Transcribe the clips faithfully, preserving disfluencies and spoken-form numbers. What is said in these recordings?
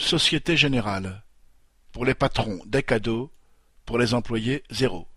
Société Générale. Pour les patrons, des cadeaux, pour les employés, zéro.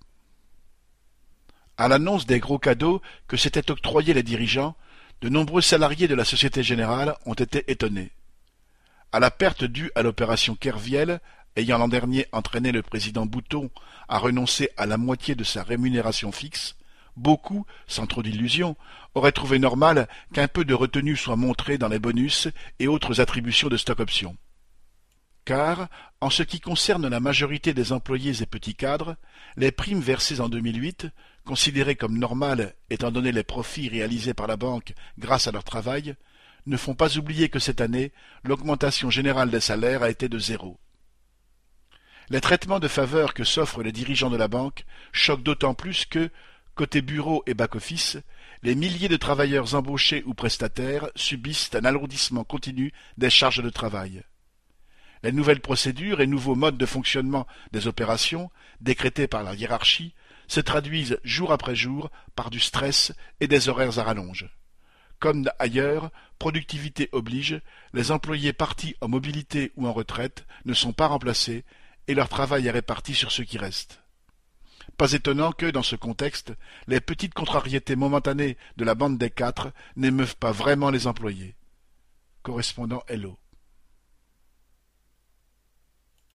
À l'annonce des gros cadeaux que s'étaient octroyés les dirigeants, de nombreux salariés de la Société Générale ont été étonnés. À la perte due à l'opération Kerviel, ayant l'an dernier entraîné le président Bouton à renoncer à la moitié de sa rémunération fixe, beaucoup, sans trop d'illusions, auraient trouvé normal qu'un peu de retenue soit montrée dans les bonus et autres attributions de stock-options. Car, en ce qui concerne la majorité des employés et petits cadres, les primes versées en deux mille huit, considérées comme normales étant donné les profits réalisés par la banque grâce à leur travail, ne font pas oublier que cette année, l'augmentation générale des salaires a été de zéro. Les traitements de faveur que s'offrent les dirigeants de la banque choquent d'autant plus que, côté bureau et back-office, les milliers de travailleurs embauchés ou prestataires subissent un alourdissement continu des charges de travail. Les nouvelles procédures et nouveaux modes de fonctionnement des opérations, décrétés par la hiérarchie, se traduisent jour après jour par du stress et des horaires à rallonge. Comme ailleurs, productivité oblige, les employés partis en mobilité ou en retraite ne sont pas remplacés et leur travail est réparti sur ceux qui restent. Pas étonnant que, dans ce contexte, les petites contrariétés momentanées de la bande des quatre n'émeuvent pas vraiment les employés. Correspondant Hello.